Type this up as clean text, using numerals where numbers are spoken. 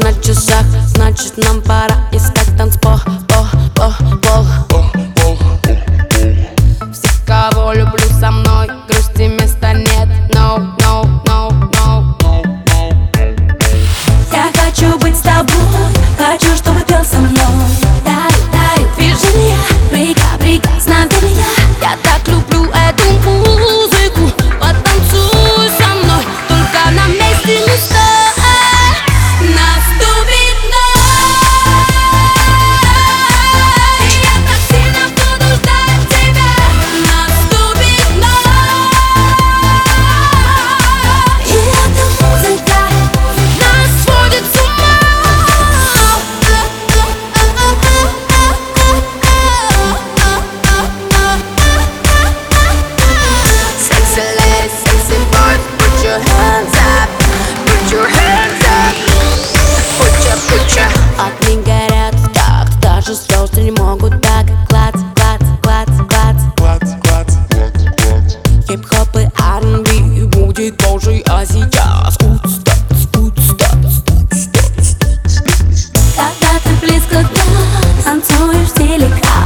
на часах, значит нам пора искать танцпол. Все, кого люблю, со мной, грусти места нет. No, no, no, no. Я хочу быть с тобой, хочу, чтобы пел со мной. Дарю движения, знай для меня. Я так люблю эту музыку, потанцуй со мной, только на месте не стой. Наступит ночь, и я так сильно буду ждать тебя. Наступит ночь, и эта музыка Нас сводит с ума. Sexy ladies, sexy boys, put your hands up, put your hands up, put your. Огни горят в такт, даже звезды не могут так. Клац. Хип-хоп и R&B будет позже, а сейчас когда ты близко к нам, танцуешь в стиле